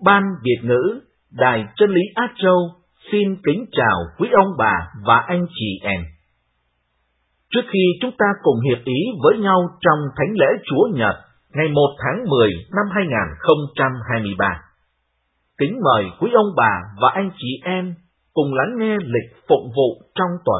Ban Việt ngữ, Đài Chân lý Á Châu xin kính chào quý ông bà và anh chị em. Trước khi chúng ta cùng hiệp ý với nhau trong Thánh lễ Chúa Nhật ngày 1 tháng 10 năm 2023, kính mời quý ông bà và anh chị em cùng lắng nghe lịch phụng vụ trong tuần.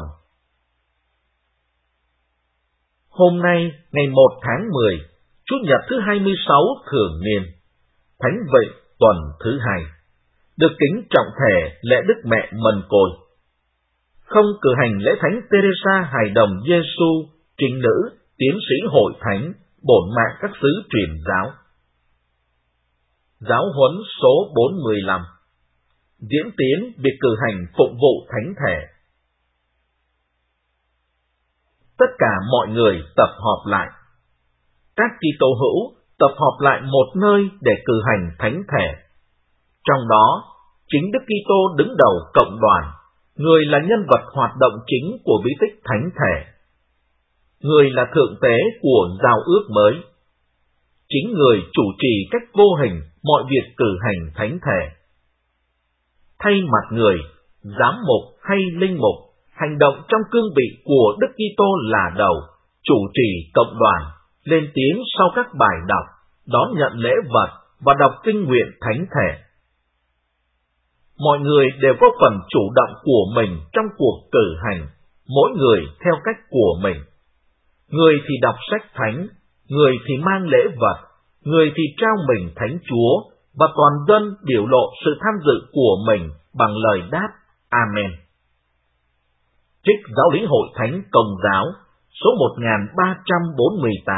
Hôm nay, ngày 1 tháng 10, Chủ nhật thứ 26 thường niên, Thánh vị tuần thứ 2, được kính trọng thể lễ Đức Mẹ Mân Côi. Không cử hành lễ Thánh Teresa Hài Đồng Giêsu, trinh nữ, tiến sĩ hội thánh, bổn mạng các xứ truyền giáo. Giáo huấn số 45, diễn tiến việc cử hành phụng vụ thánh thể. Tất cả mọi người tập hợp lại. Các Kitô hữu tập hợp lại một nơi để cử hành thánh thể. Trong đó, chính Đức Kitô đứng đầu cộng đoàn, người là nhân vật hoạt động chính của bí tích thánh thể. Người là thượng tế của giao ước mới. Chính người chủ trì cách vô hình mọi việc cử hành thánh thể. Thay mặt người, giám mục hay linh mục, hành động trong cương vị của Đức Kitô là đầu, chủ trì cộng đoàn, lên tiếng sau các bài đọc, đón nhận lễ vật và đọc kinh nguyện thánh thể. Mọi người đều có phần chủ động của mình trong cuộc cử hành, mỗi người theo cách của mình. Người thì đọc sách thánh, người thì mang lễ vật, người thì trao mình thánh Chúa, và toàn dân biểu lộ sự tham dự của mình bằng lời đáp Amen. Trích Giáo lý Hội Thánh Công giáo, số 1348.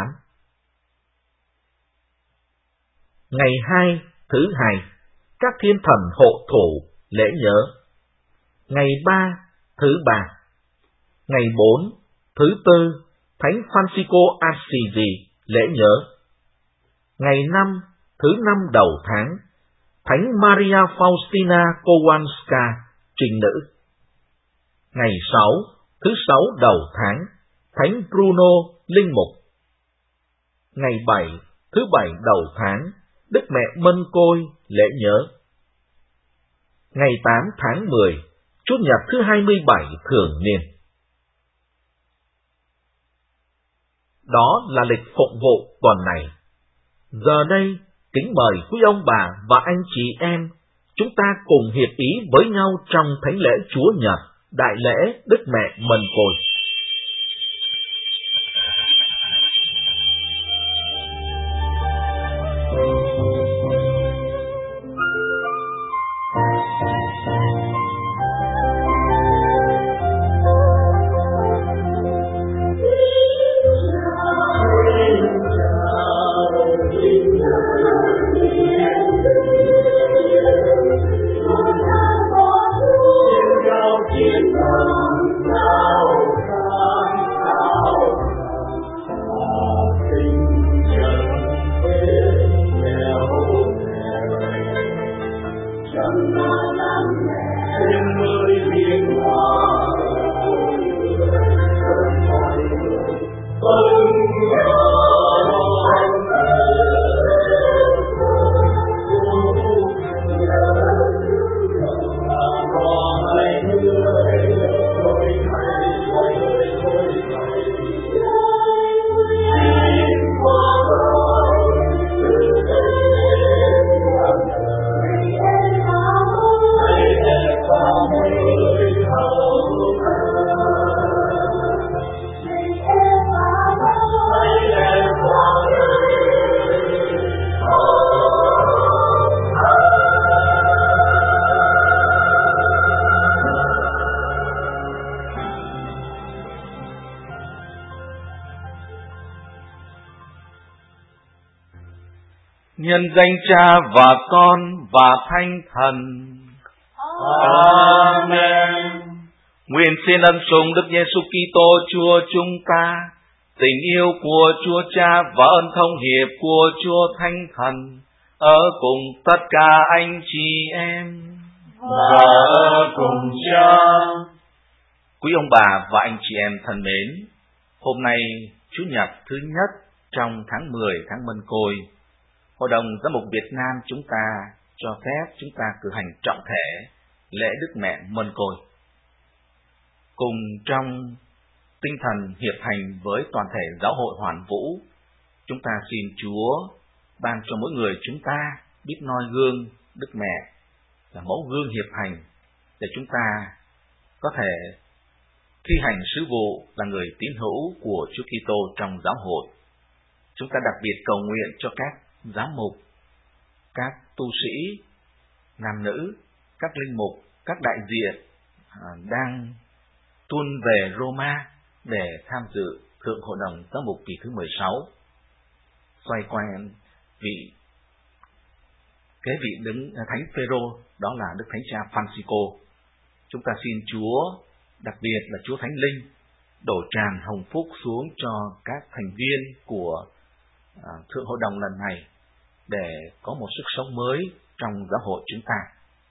Ngày 2, thứ 2, các thiên thần hộ thủ, lễ nhớ. Ngày 3, thứ 3. Ngày 4, thứ 4, Thánh Francisco Assisi, lễ nhớ. Ngày 5, thứ 5 đầu tháng, Thánh Maria Faustina Kowalska, trinh nữ. Ngày 6, thứ 6 đầu tháng, Thánh Bruno, linh mục. Ngày 7, thứ 7 đầu tháng, Đức Mẹ Mân Côi, lễ nhớ. Ngày 8 tháng 10, Chủ nhật thứ 27 thường niên. Đó là lịch phụng vụ tuần này. Giờ đây, kính mời quý ông bà và anh chị em, chúng ta cùng hiệp ý với nhau trong Thánh lễ Chúa Nhật, Đại lễ Đức Mẹ Mân Côi. Nhân danh Cha và Con và Thánh Thần. Amen. Nguyện xin ân sủng Đức Giêsu Kitô Chúa chúng ta, tình yêu của Chúa Cha và ơn thông hiệp của Chúa Thánh Thần ở cùng tất cả anh chị em và ở cùng Cha. Quý ông bà và anh chị em thân mến, hôm nay Chủ nhật thứ nhất trong tháng 10 tháng Mân Côi, Hội đồng Giám mục Việt Nam chúng ta cho phép chúng ta cử hành trọng thể lễ Đức Mẹ Mân Côi. Cùng trong tinh thần hiệp hành với toàn thể giáo hội Hoàn Vũ, chúng ta xin Chúa ban cho mỗi người chúng ta biết noi gương Đức Mẹ là mẫu gương hiệp hành để chúng ta có thể thi hành sứ vụ là người tín hữu của Chúa Kitô trong giáo hội. Chúng ta đặc biệt cầu nguyện cho các giám mục, các tu sĩ, nam nữ, các linh mục, các đại diện đang tuôn về Roma để tham dự Thượng Hội đồng Giám mục kỳ thứ 16. Xoay quanh kế vị đứng Thánh Phêrô, đó là Đức Thánh Cha Francisco. Chúng ta xin Chúa, đặc biệt là Chúa Thánh Linh, đổ tràn hồng phúc xuống cho các thành viên của Thượng Hội đồng lần này để có một sức sống mới trong giáo hội chúng ta.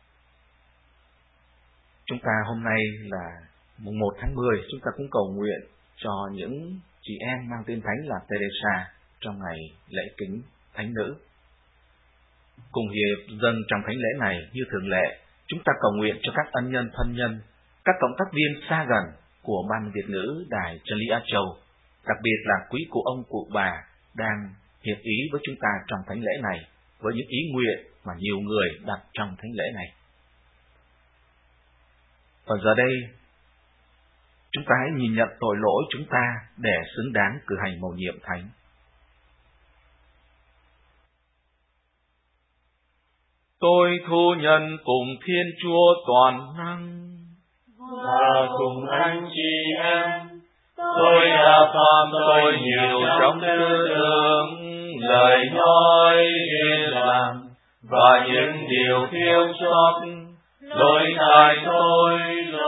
Chúng ta hôm nay là mùng 1 tháng 10, chúng ta cũng cầu nguyện cho những chị em mang tên Thánh là Teresa trong ngày lễ kính Thánh Nữ. Cùng hiệp dâng trong thánh lễ này như thường lệ, chúng ta cầu nguyện cho các ân nhân thân nhân, các cộng tác viên xa gần của Ban Việt ngữ Đài Chân lý Á Châu, đặc biệt là quý cụ ông cụ bà đang hiệp ý với chúng ta trong thánh lễ này, với những ý nguyện mà nhiều người đặt trong thánh lễ này. Và giờ đây, chúng ta hãy nhìn nhận tội lỗi chúng ta để xứng đáng cử hành mầu nhiệm thánh. Tôi thu nhận cùng Thiên Chúa toàn năng và cùng anh chị em, tôi đã phạm tội nhiều trong tư tưởng, lời nói, việc làm và những điều thiếu sót. Lỗi tại tôi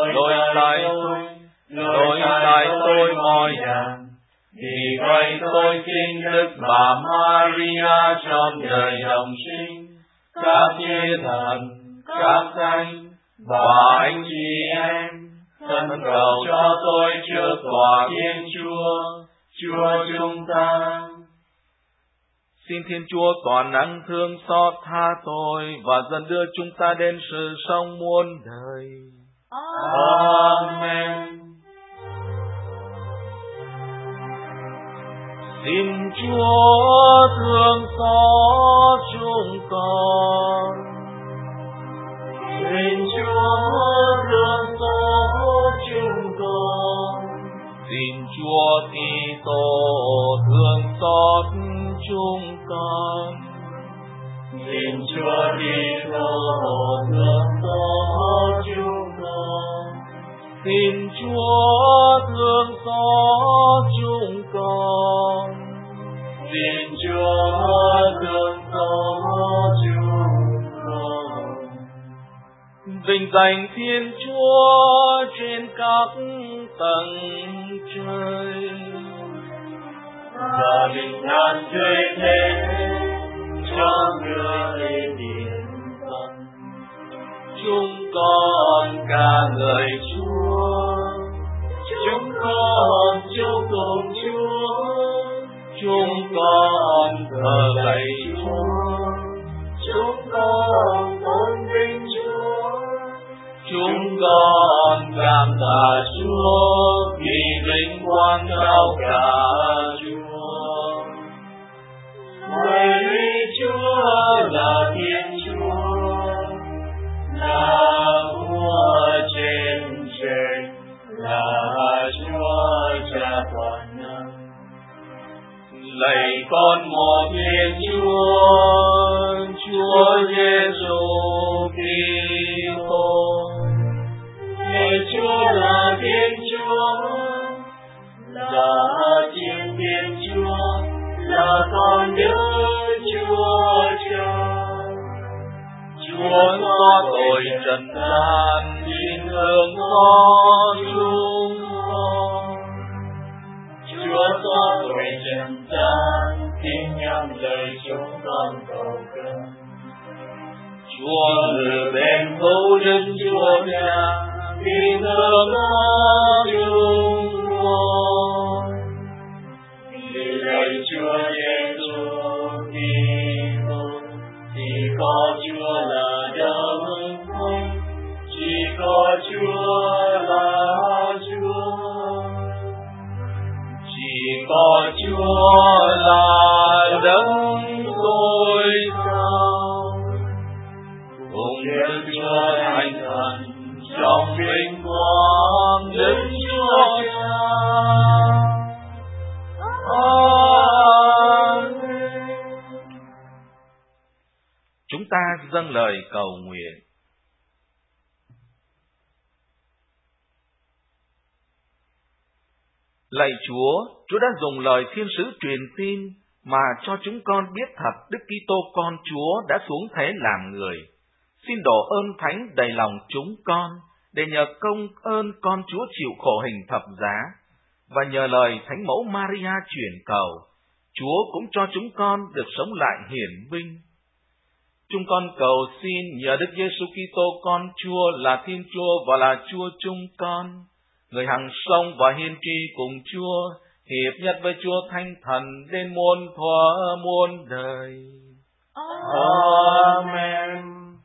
mọi dạng. Vì vậy tôi kính Đức Bà Maria trong đời đồng sinh, các thiên thần, các thánh và anh chị em, thân cầu cho tôi trước tòa Thiên Chúa, Chúa chúng ta. Xin Thiên Chúa toàn năng thương xót tha tôi và dần đưa chúng ta đến sự sống muôn đời. Amen. Xin Chúa thương xót chúng con. Xin Chúa thương xót chúng con. Xin Chúa Kitô thương xót chúng con. Xin Chúa Kitô thương xót chúng con. Xin Chúa thương xót chúng con. Xin Chúa thương xót chúng con. Vinh danh Thiên Chúa trên các tầng trời, và bình an trời thế cho người lên điện Phật. Chúng con ca ngợi Chúa, Chúng con chúc tụng Chúa, chúng con thờ lạy Chúa, chúng con tôn vinh Chúa, chúng con cảm tạ Chúa vì vinh quang cao cả Chúa. Bởi Chúa là Thiên Chúa, là vua trên trời, là Chúa Cha toàn năng. Lạy con một Thiên Chúa, Chúa Giêsu Kitô. Lạy Chúa là Thiên Chúa, là Thiên Chúa, là con Đức Chúa Cha. Chúa xóa tội trần gian, xin thương xót chúng con. Chúa xóa tội trần gian, xin nhắm lời chúng con cầu khẩn. Chúa ngự bên hữu Đức Chúa Cha, xin thương xót chúng con. Vì lạy Chúa Giêsu Kitô, thì có Chúa là dâng lời cầu nguyện. Lạy Chúa, Chúa đã dùng lời thiên sứ truyền tin mà cho chúng con biết thật Đức Kitô con Chúa đã xuống thế làm người. Xin đổ ơn thánh đầy lòng chúng con để nhờ công ơn con Chúa chịu khổ hình thập giá và nhờ lời Thánh Mẫu Maria truyền cầu, Chúa cũng cho chúng con được sống lại hiển vinh. Chúng con cầu xin nhờ Đức Giêsu Kitô con Chúa là Thiên Chúa và là Chúa chúng con, người hằng sống và hiên tri cùng Chúa, hiệp nhất với Chúa Thánh Thần đến muôn thuở muôn đời. Amen.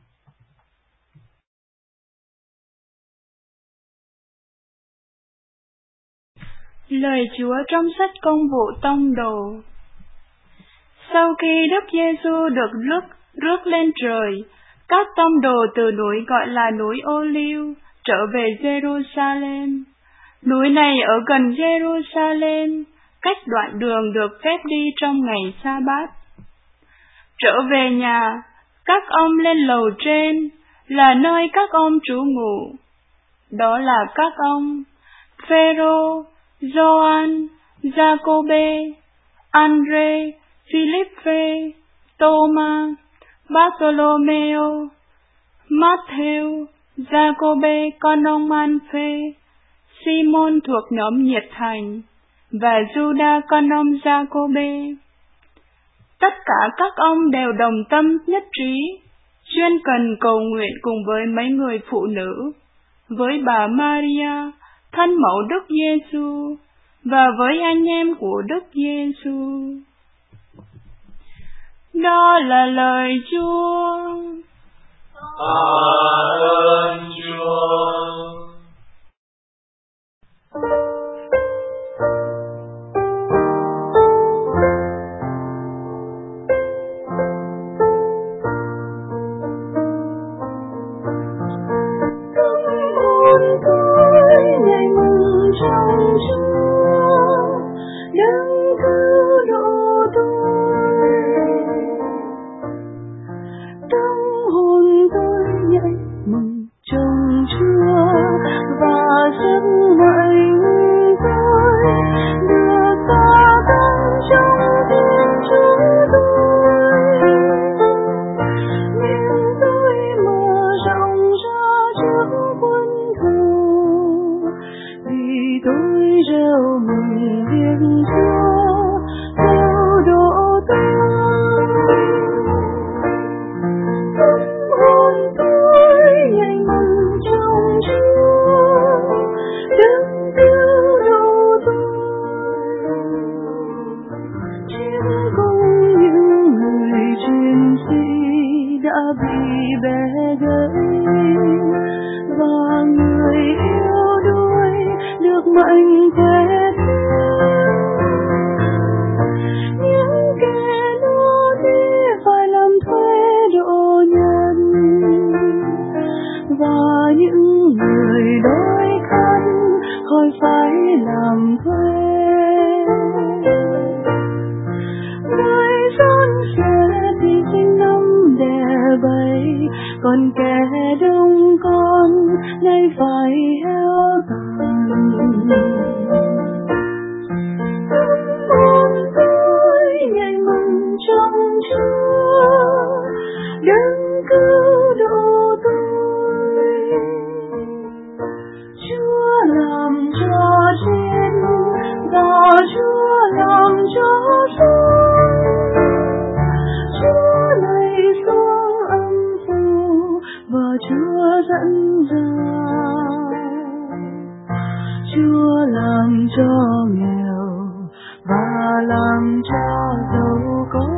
Lời Chúa trong sách Công vụ Tông Đồ. Sau khi Đức Giêsu được rước lên trời, các tông đồ từ núi gọi là núi Ô-liu trở về Jerusalem. Núi này ở gần Jerusalem, cách đoạn đường được phép đi trong ngày Sa-bát. Trở về nhà, các ông lên lầu trên, là nơi các ông trú ngụ. Đó là các ông Phêrô, Gioan, Giacôbê, Andrê, Philippe, Tô-ma, Bartolomeo, Matthew, Giacôbê con ông Man-phê, Simon thuộc nhóm nhiệt thành và Juda con ông Giacôbê. Tất cả các ông đều đồng tâm nhất trí, chuyên cần cầu nguyện cùng với mấy người phụ nữ, với bà Maria, thân mẫu Đức Giêsu, và với anh em của Đức Giêsu. Đó là lời Chúa. Ơn Chúa. Còn kẻ đông con nay phải héo tàn. Ơn tôi nhảy mừng trong Chúa, đấng cứu độ tôi. Chúa làm cho trên và Chúa làm cho xuống. Chúa lạy xuống âm phủ và Chúa dẫn ra. Chúa làm cho nghèo và làm cho giàu có.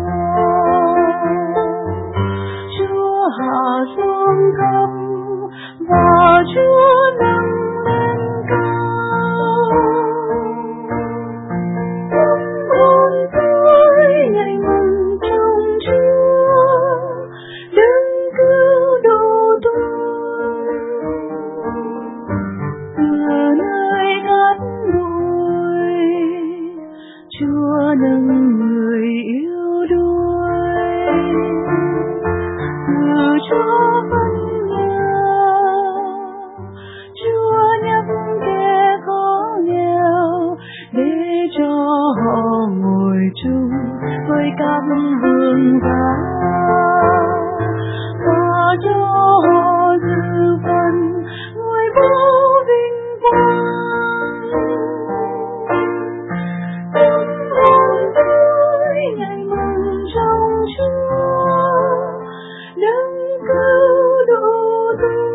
Chúa hạ xuống thấp và Chúa nâng lên cao. Tâm hồn tôi nhảy mừng trong Chúa, đấng cứu độ tôi. Từ nơi cát bụi, Chúa nâng người yêu đuối. Từ các vương gia, và cho họ dự phần ngôi vô vinh quang. Tâm hồn tôi ngày mừng trong Chúa, đấng cứu độ tôi.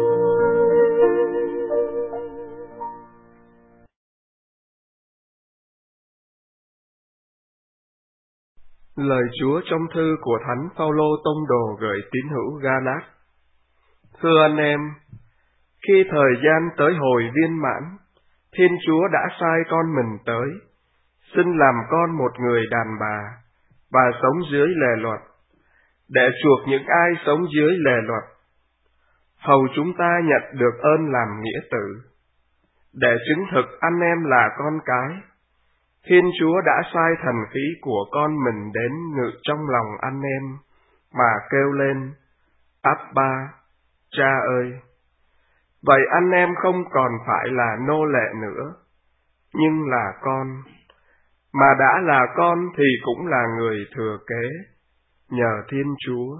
Lời Chúa trong thư của Thánh Phaolô tông đồ gửi tín hữu Ga-lát. Thưa anh em, khi thời gian tới hồi viên mãn, Thiên Chúa đã sai con mình tới, xin làm con một người đàn bà, và sống dưới lề luật, để chuộc những ai sống dưới lề luật, hầu chúng ta nhận được ơn làm nghĩa tử. Để chứng thực anh em là con cái, Thiên Chúa đã sai thần khí của con mình đến ngự trong lòng anh em, mà kêu lên, Abba, Cha ơi! Vậy anh em không còn phải là nô lệ nữa, nhưng là con, mà đã là con thì cũng là người thừa kế, nhờ Thiên Chúa.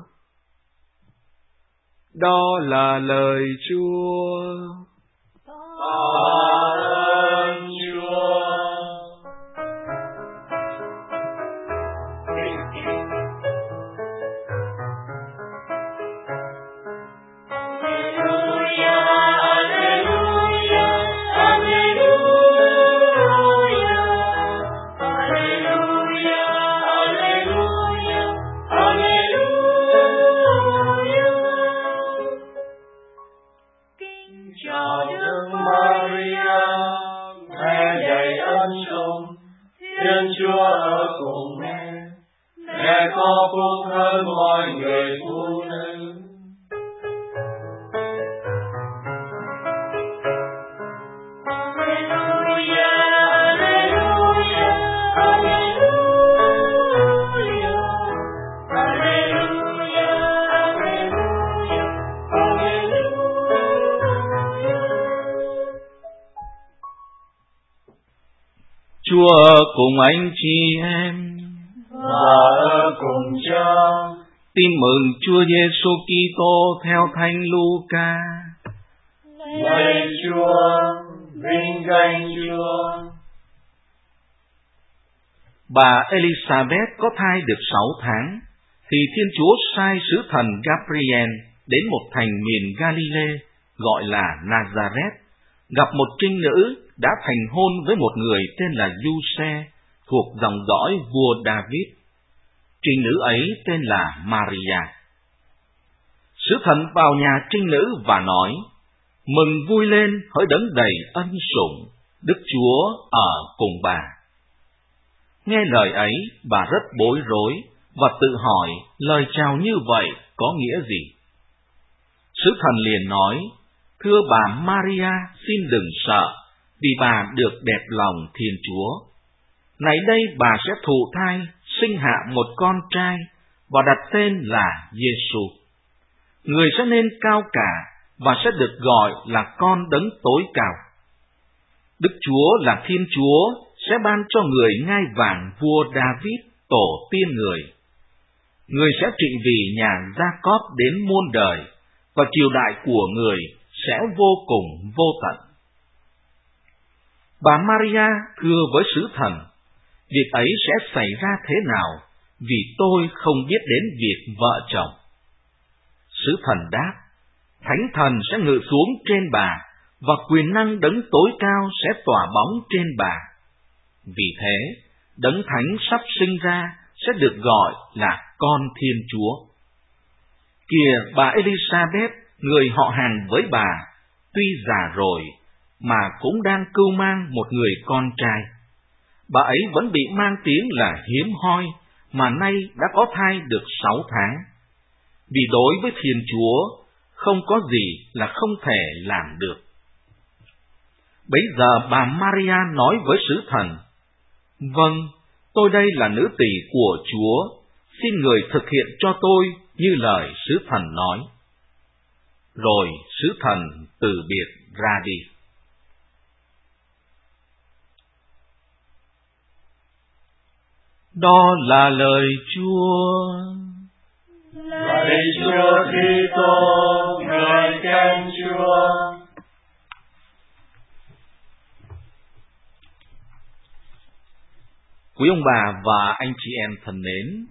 Đó là lời Chúa. Ơn Chúa. Thiên Chúa ở cùng mẹ có phúc hơn mọi người phụ nữ. Chúa cùng anh chị em và ở cùng Cha. Tin mừng Chúa Giêsu Kitô theo Thánh Luca. Lạy Chúa, vinh danh Chúa. Bà Elizabeth có thai được 6 tháng, thì Thiên Chúa sai sứ thần Gabriel đến một thành miền Galilee gọi là Nazareth, gặp một trinh nữ đã thành hôn với một người tên là Giuse, thuộc dòng dõi vua David. Trinh nữ ấy tên là Maria. Sứ thần vào nhà trinh nữ và nói, mừng vui lên hỡi đấng đầy ân sủng, Đức Chúa ở cùng bà. Nghe lời ấy, bà rất bối rối và tự hỏi lời chào như vậy có nghĩa gì. Sứ thần liền nói, thưa bà Maria, xin đừng sợ, vì bà được đẹp lòng Thiên Chúa. Này đây bà sẽ thụ thai, sinh hạ một con trai, và đặt tên là Giêsu. Người sẽ nên cao cả, và sẽ được gọi là con đấng tối cao. Đức Chúa là Thiên Chúa sẽ ban cho người ngai vàng vua David, tổ tiên người. Người sẽ trị vì nhà Gia-cóp đến muôn đời, và triều đại của người sẽ vô cùng vô tận. Bà Maria thưa với sứ thần, việc ấy sẽ xảy ra thế nào, vì tôi không biết đến việc vợ chồng. Sứ thần đáp, Thánh Thần sẽ ngự xuống trên bà, và quyền năng đấng tối cao sẽ tỏa bóng trên bà. Vì thế, đấng thánh sắp sinh ra sẽ được gọi là con Thiên Chúa. Kìa bà Elizabeth, người họ hàng với bà, tuy già rồi, mà cũng đang cưu mang một người con trai. Bà ấy vẫn bị mang tiếng là hiếm hoi, mà nay đã có thai được 6 tháng. Vì đối với Thiên Chúa, không có gì là không thể làm được. Bấy giờ bà Maria nói với sứ thần, vâng, tôi đây là nữ tỳ của Chúa, xin người thực hiện cho tôi như lời sứ thần nói. Rồi sứ thần từ biệt ra đi. Đó là lời Chúa. Lạy Chúa Kitô, ngợi khen Chúa. Quý ông bà và anh chị em thân mến,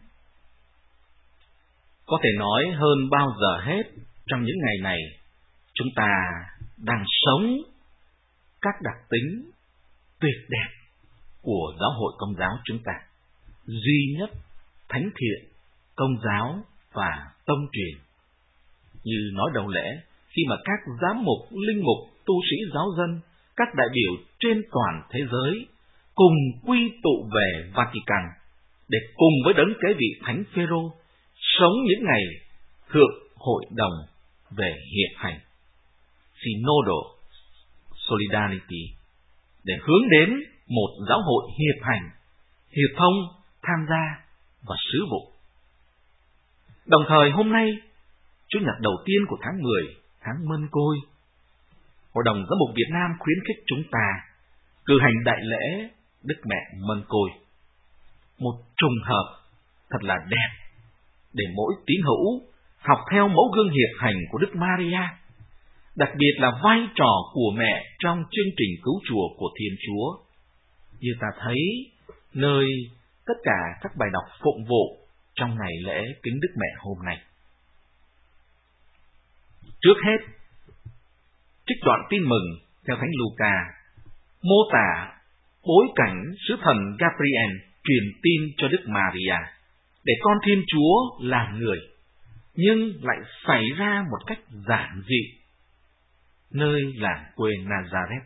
có thể nói hơn bao giờ hết trong những ngày này, chúng ta đang sống các đặc tính tuyệt đẹp của giáo hội Công giáo chúng ta. Duy nhất, thánh thiện, công giáo và tông truyền. Như nói đầu lễ, khi mà các giám mục, linh mục, tu sĩ giáo dân, các đại biểu trên toàn thế giới cùng quy tụ về Vatican để cùng với đấng kế vị Thánh Phêrô sống những ngày thượng hội đồng về hiệp hành, Synodal Solidarity, để hướng đến một giáo hội hiệp hành, hiệp thông, tham gia và sứ vụ. Đồng thời hôm nay, Chủ nhật đầu tiên của tháng 10, tháng Mân Côi, Hội đồng Giám mục Việt Nam khuyến khích chúng ta cử hành đại lễ Đức Mẹ Mân Côi. Một trùng hợp thật là đẹp để mỗi tín hữu học theo mẫu gương hiệp hành của Đức Maria, đặc biệt là vai trò của mẹ trong chương trình cứu chuộc của Thiên Chúa. Như ta thấy nơi tất cả các bài đọc phụng vụ trong ngày lễ kính Đức Mẹ hôm nay. Trước hết, trích đoạn tin mừng theo Thánh Luca mô tả bối cảnh sứ thần Gabriel truyền tin cho Đức Maria để con Thiên Chúa làm người, nhưng lại xảy ra một cách giản dị nơi làng quê Nazareth.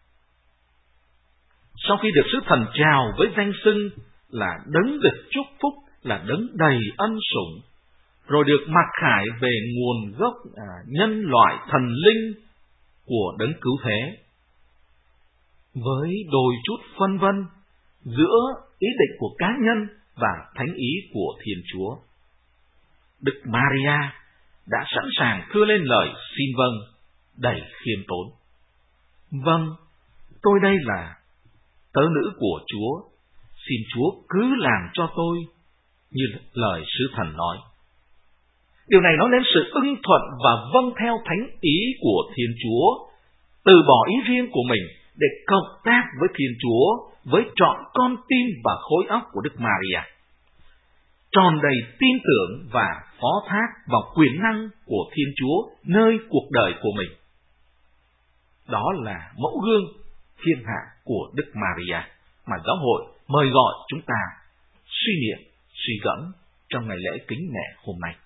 Sau khi được sứ thần chào với danh xưng là đấng được chúc phúc, là đấng đầy ân sủng, rồi được mặc khải về nguồn gốc nhân loại thần linh của đấng cứu thế, với đôi chút phân vân giữa ý định của cá nhân và thánh ý của Thiên Chúa, Đức Maria đã sẵn sàng thưa lên lời xin vâng đầy khiêm tốn. Vâng, tôi đây là tớ nữ của Chúa, xin Chúa cứ làm cho tôi như lời sứ thần nói. Điều này nói lên sự ưng thuận và vâng theo thánh ý của Thiên Chúa, từ bỏ ý riêng của mình để cộng tác với Thiên Chúa, với trọn con tim và khối óc của Đức Maria, tròn đầy tin tưởng và phó thác vào quyền năng của Thiên Chúa nơi cuộc đời của mình. Đó là mẫu gương thiên hạ của Đức Maria mà giáo hội mời gọi chúng ta suy niệm, suy gẫm trong ngày lễ kính mẹ hôm nay.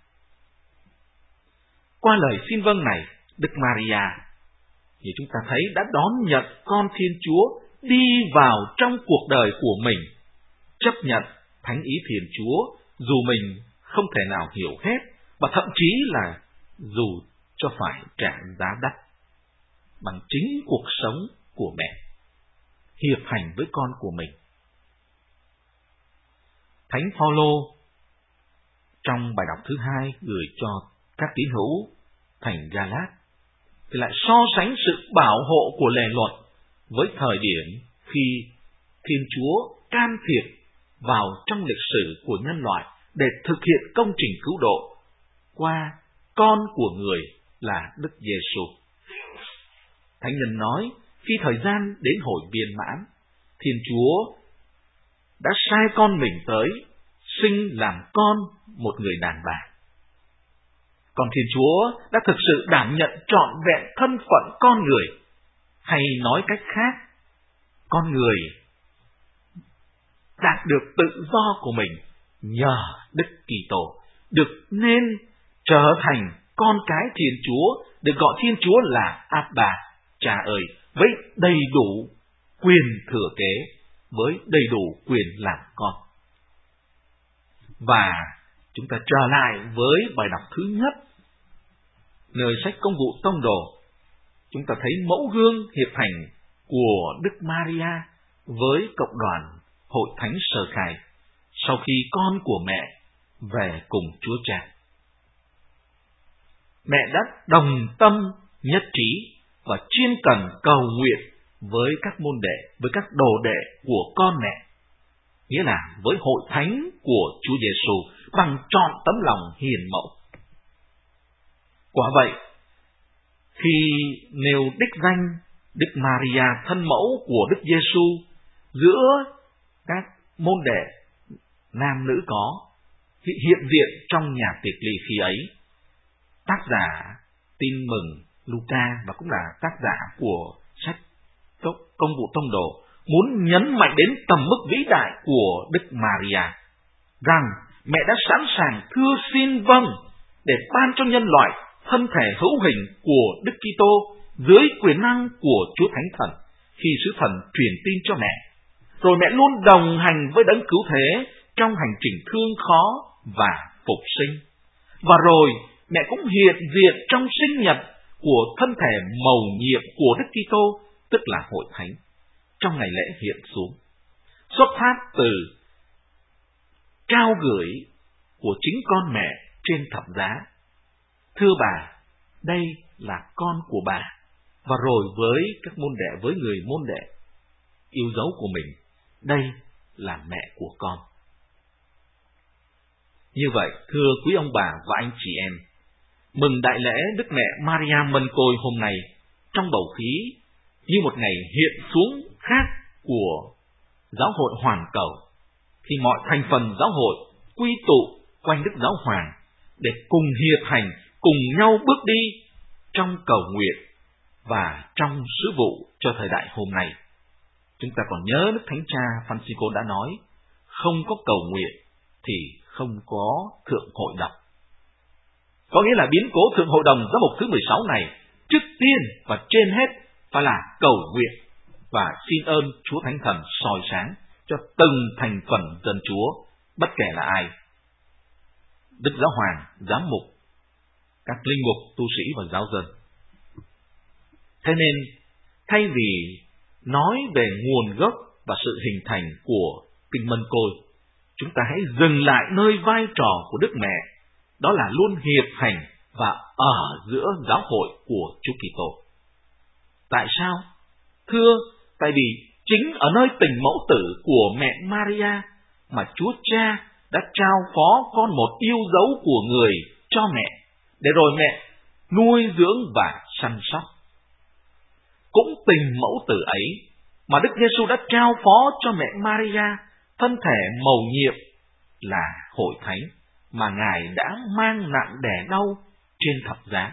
Qua lời xin vâng này, Đức Maria, như chúng ta thấy, đã đón nhận con Thiên Chúa đi vào trong cuộc đời của mình, chấp nhận thánh ý Thiên Chúa dù mình không thể nào hiểu hết, và thậm chí là dù cho phải trả giá đắt bằng chính cuộc sống của mẹ, hiệp hành với con của mình. Thánh Phaolô trong bài đọc thứ 2 gửi cho các tín hữu thành Galat thì lại so sánh sự bảo hộ của lề luật với thời điểm khi Thiên Chúa can thiệp vào trong lịch sử của nhân loại để thực hiện công trình cứu độ qua con của người là Đức Giêsu. Thánh nhân nói, khi thời gian đến hồi viên mãn, Thiên Chúa đã sai con mình tới sinh làm con một người đàn bà. Còn Thiên Chúa đã thực sự đảm nhận trọn vẹn thân phận con người, hay nói cách khác, con người đạt được tự do của mình nhờ Đức Kitô, được nên trở thành con cái Thiên Chúa, được gọi Thiên Chúa là Abba, Cha ơi, với đầy đủ quyền thừa kế, với đầy đủ quyền làm con. Và chúng ta trở lại với bài đọc thứ nhất, nơi sách Công vụ Tông Đồ, chúng ta thấy mẫu gương hiệp hành của Đức Maria với cộng đoàn Hội Thánh Sơ Khai sau khi con của mẹ về cùng Chúa Cha. Mẹ đã đồng tâm nhất trí và chuyên cần cầu nguyện với các môn đệ, với các đồ đệ của con mẹ, nghĩa là với hội thánh của Chúa Giêsu bằng trọn tấm lòng hiền mẫu. Quả vậy, khi nêu đích danh Đức Maria thân mẫu của Đức Giêsu giữa các môn đệ nam nữ có hiện diện trong nhà tiệc ly khi ấy, tác giả Tin mừng Luca và cũng là tác giả của sách Công vụ Tông đồ muốn nhấn mạnh đến tầm mức vĩ đại của Đức Maria, rằng mẹ đã sẵn sàng thưa xin vâng để ban cho nhân loại thân thể hữu hình của Đức Kitô dưới quyền năng của Chúa Thánh Thần khi sứ thần truyền tin cho mẹ. Rồi mẹ luôn đồng hành với Đấng Cứu Thế trong hành trình thương khó và phục sinh. Và rồi mẹ cũng hiện diện trong sinh nhật của thân thể mầu nhiệm của Đức Kitô, tức là hội thánh, trong ngày lễ hiện xuống, xuất phát từ trao gửi của chính con mẹ trên thập giá. Thưa bà, đây là con của bà. Và rồi với các môn đệ, với người môn đệ yêu dấu của mình, đây là mẹ của con. Như vậy, thưa quý ông bà và anh chị em, mừng đại lễ Đức Mẹ Maria Mân Côi hôm nay trong bầu khí như một ngày hiện xuống khác của giáo hội hoàn cầu, khi mọi thành phần giáo hội quy tụ quanh Đức Giáo Hoàng để cùng hiệp hành, cùng nhau bước đi trong cầu nguyện và trong sứ vụ cho thời đại hôm nay. Chúng ta còn nhớ Đức Thánh Cha Francisco đã nói, không có cầu nguyện thì không có Thượng Hội đồng. Có nghĩa là biến cố Thượng Hội đồng giám mục thứ 16 này, trước tiên và trên hết phải là cầu nguyện và xin ơn Chúa Thánh Thần soi sáng cho từng thành phần dân Chúa, bất kể là ai. Đức Giáo Hoàng, giám mục, các linh mục, tu sĩ và giáo dân. Thế nên, thay vì nói về nguồn gốc và sự hình thành của Kinh Mân Côi, chúng ta hãy dừng lại nơi vai trò của Đức Mẹ, đó là luôn hiệp hành và ở giữa giáo hội của Chúa Kitô. Tại sao? Thưa, tại vì chính ở nơi tình mẫu tử của mẹ Maria mà Chúa Cha đã trao phó con một yêu dấu của người cho mẹ, để rồi mẹ nuôi dưỡng và săn sóc. Cũng tình mẫu tử ấy mà Đức Giêsu đã trao phó cho mẹ Maria thân thể mầu nhiệm là hội thánh mà Ngài đã mang nặng đẻ đau trên thập giá.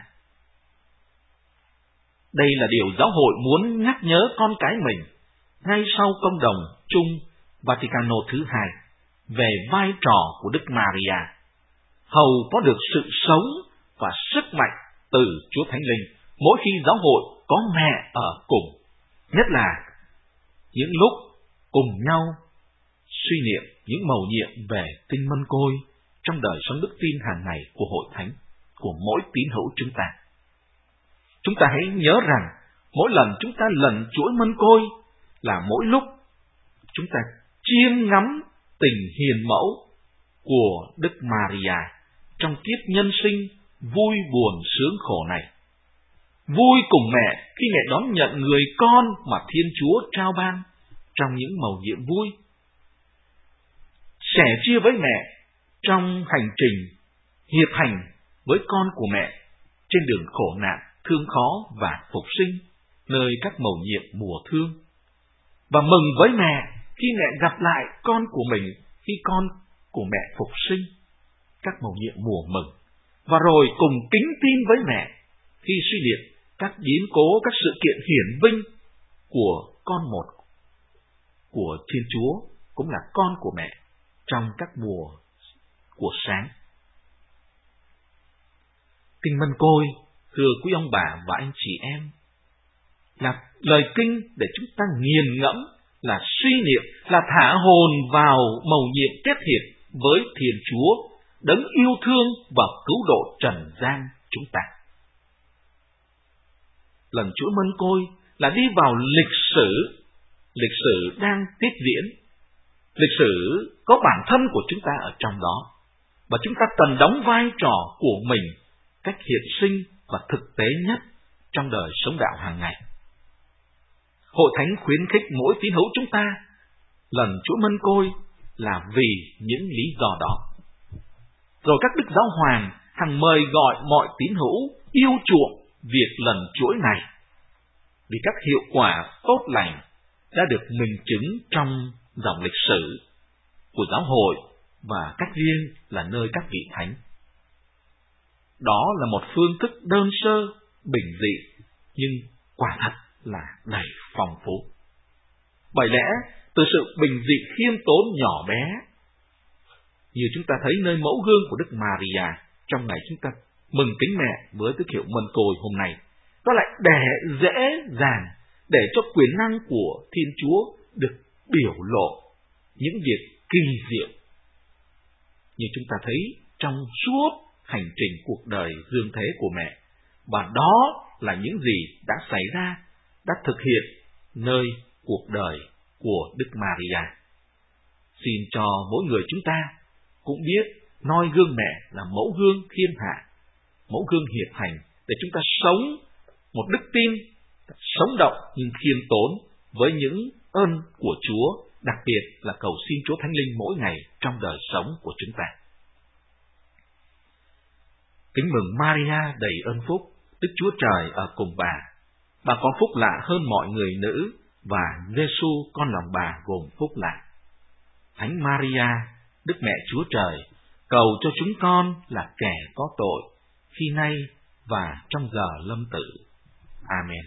Đây là điều giáo hội muốn nhắc nhớ con cái mình ngay sau công đồng chung Vaticano thứ 2 về vai trò của Đức Maria, hầu có được sự sống và sức mạnh từ Chúa Thánh Linh mỗi khi giáo hội có mẹ ở cùng, nhất là những lúc cùng nhau suy niệm những mầu nhiệm về Kinh Mân Côi trong đời sống đức tin hàng ngày của hội thánh, của mỗi tín hữu chúng ta. Chúng ta hãy nhớ rằng mỗi lần chúng ta lần chuỗi Mân Côi là mỗi lúc chúng ta chiêm ngắm tình hiền mẫu của Đức Maria trong kiếp nhân sinh vui buồn sướng khổ này. Vui cùng mẹ khi mẹ đón nhận người con mà Thiên Chúa trao ban trong những mầu nhiệm vui. Sẻ chia với mẹ trong hành trình hiệp hành với con của mẹ trên đường khổ nạn, thương khó và phục sinh, nơi các mầu nhiệm mùa thương. Và mừng với mẹ khi mẹ gặp lại con của mình khi con của mẹ phục sinh, các mầu nhiệm mùa mừng. Và rồi cùng kính tin với mẹ khi suy niệm các biến cố, các sự kiện hiển vinh của con một của Thiên Chúa, cũng là con của mẹ trong các mùa của sáng. Kinh Mân Côi, thưa quý ông bà và anh chị em, là lời kinh để chúng ta nghiền ngẫm, là suy niệm, là thả hồn vào mầu nhiệm kết hiệp với Thiên Chúa, Đấng yêu thương và cứu độ trần gian chúng ta. Lần chuỗi Mân Côi là đi vào lịch sử đang tiếp diễn, lịch sử có bản thân của chúng ta ở trong đó, và chúng ta cần đóng vai trò của mình cách hiện sinh và thực tế nhất trong đời sống đạo hàng ngày. Hội thánh khuyến khích mỗi tín hữu chúng ta lần chuỗi Mân Côi là vì những lý do đó. Rồi các đức giáo hoàng hằng mời gọi mọi tín hữu yêu chuộng việc lần chuỗi này, vì các hiệu quả tốt lành đã được minh chứng trong dòng lịch sử của giáo hội và cách riêng là nơi các vị thánh. Đó là một phương thức đơn sơ, bình dị, nhưng quả thật là đầy phong phú. Bởi lẽ, từ sự bình dị khiêm tốn nhỏ bé, như chúng ta thấy nơi mẫu gương của Đức Maria trong ngày chúng ta mừng kính mẹ với tước hiệu mân côi hôm nay, nó lại dễ dàng để cho quyền năng của Thiên Chúa được biểu lộ những việc kỳ diệu, như chúng ta thấy trong suốt hành trình cuộc đời dương thế của mẹ. Và đó là những gì đã xảy ra, đã thực hiện nơi cuộc đời của Đức Maria. Xin cho mỗi người chúng ta cũng biết noi gương mẹ là mẫu gương khiêm hạ, mẫu gương hiệp hành, để chúng ta sống một đức tin sống động nhưng khiêm tốn với những ơn của Chúa, đặc biệt là cầu xin Chúa Thánh Linh mỗi ngày trong đời sống của chúng ta. Kính mừng Maria đầy ơn phúc, Đức Chúa Trời ở cùng bà. Bà có phúc lạ hơn mọi người nữ, và Giêsu con lòng bà gồm phúc lạ. Thánh Maria, Đức Mẹ Chúa Trời, cầu cho chúng con là kẻ có tội, khi nay và trong giờ lâm tử. Amen.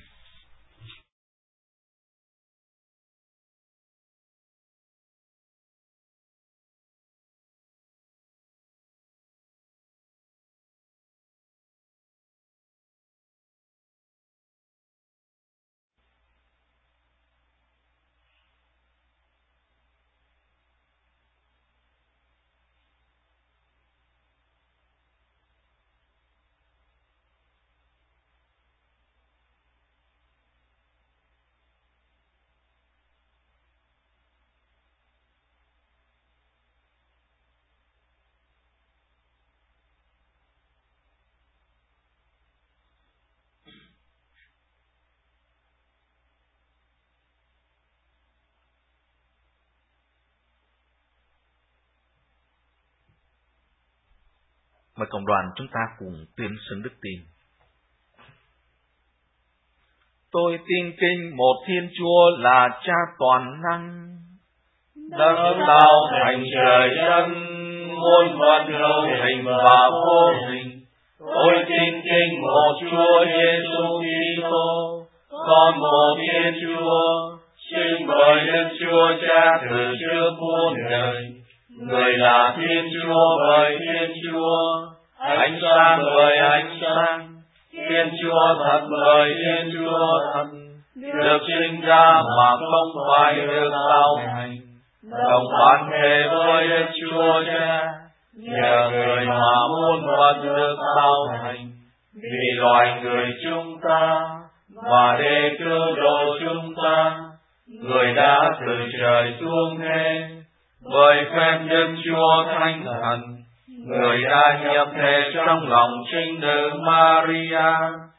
Mời cộng đoàn chúng ta cùng tuyên xưng đức tin. Tôi tin kinh một Thiên Chúa là Cha toàn năng, đấng tạo thành trời đất, muôn vật hữu hình và vô hình. Tôi tin kinh một Chúa Giêsu Kitô, con một Thiên Chúa, sinh bởi Đức Chúa Cha từ trước muôn đời. Người là Thiên Chúa bởi Thiên Chúa, ánh sáng bởi ánh sáng, Thiên Chúa thật bởi Thiên Chúa thật, được sinh ra mà không phải được tạo thành, đồng bản thể với Đức Chúa Cha, nhờ người mà muôn vật được tạo thành, vì loài người chúng ta và để cứu độ chúng ta, người đã từ trời xuống thế. Bởi phép Đức Chúa Thánh Thần, người đã nhập thể trong lòng trinh nữ Maria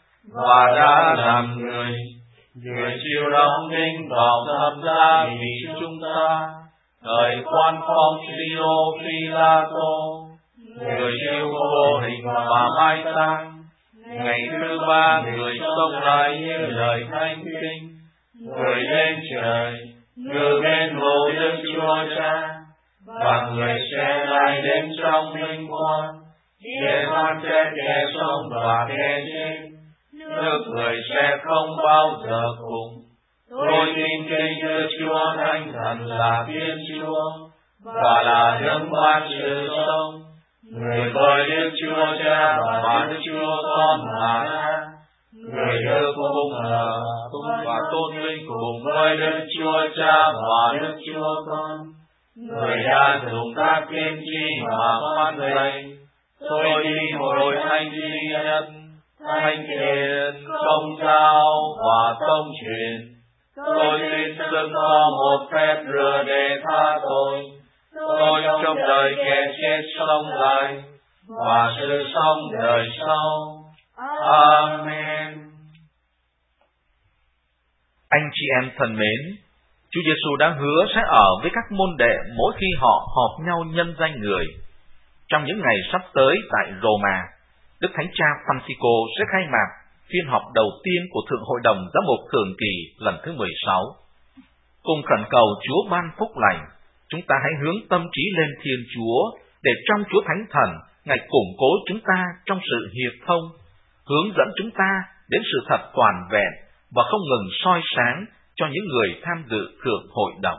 và đã làm người. Người chịu đóng đinh vào thập giá vì chúng ta, thời quan Poncio Pilato. Người chịu vô hình và mai táng, ngày thứ ba người sống lại như lời thánh kinh. Người lên trời, ngự bên hữu Đức Chúa Cha, và người sẽ lại đến trong vinh quang, để phán xét kẻ sống và kẻ chết. Nước người sẽ không bao giờ cùng. Tôi tin kinh Đức Chúa Thánh Thần là Thiên Chúa, và là đấng ban sự sống. Người bởi Đức Chúa Cha và Đức Chúa Con mà ra. Người được phụng thờ và tôn vinh cùng với Đức Chúa Cha và Đức Chúa Con. Người đã dùng các tiên tri mà phán dạy. Tôi tin hội thánh duy nhất, thánh thiện, công giáo và công truyền. Tôi tin xưng có một phép rửa để tha tội. Tôi trong đời kẻ chết sống lại và sự sống đời sau. Amen. Anh chị em thân mến, Chúa Giêsu đã hứa sẽ ở với các môn đệ mỗi khi họ họp nhau nhân danh Người. Trong những ngày sắp tới tại Roma, Đức Thánh Cha Francisco sẽ khai mạc phiên họp đầu tiên của Thượng Hội đồng Giám mục Thường kỳ lần thứ 16. Cùng khẩn cầu Chúa ban phúc lành, chúng ta hãy hướng tâm trí lên Thiên Chúa, để trong Chúa Thánh Thần, Ngài củng cố chúng ta trong sự hiệp thông, hướng dẫn chúng ta đến sự thật toàn vẹn và không ngừng soi sáng cho những người tham dự Thượng Hội đồng.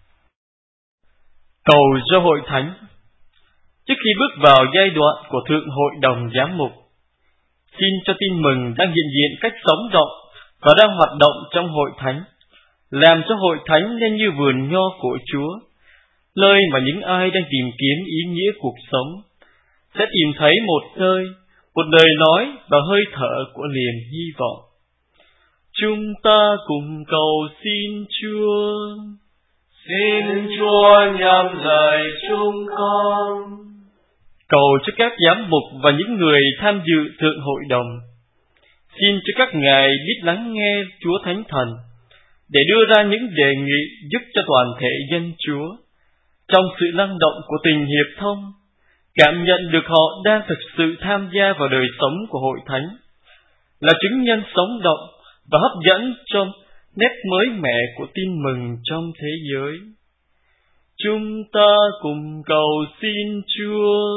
Cầu cho Hội Thánh. Trước khi bước vào giai đoạn của Thượng Hội đồng Giám mục, xin cho tin mừng đang hiện diện cách sống động và đang hoạt động trong Hội Thánh, làm cho Hội Thánh nên như vườn nho của Chúa, nơi mà những ai đang tìm kiếm ý nghĩa cuộc sống sẽ tìm thấy một lời nói và hơi thở của niềm hy vọng. Chúng ta cùng cầu xin Chúa. Xin Chúa nhắm lời chúng con. Cầu cho các giám mục và những người tham dự Thượng Hội đồng. Xin cho các ngài biết lắng nghe Chúa Thánh Thần, để đưa ra những đề nghị giúp cho toàn thể dân Chúa, trong sự năng động của tình hiệp thông, cảm nhận được họ đang thực sự tham gia vào đời sống của Hội Thánh, là chứng nhân sống động và hấp dẫn cho nét mới mẻ của tin mừng trong thế giới. Chúng ta cùng cầu xin Chúa.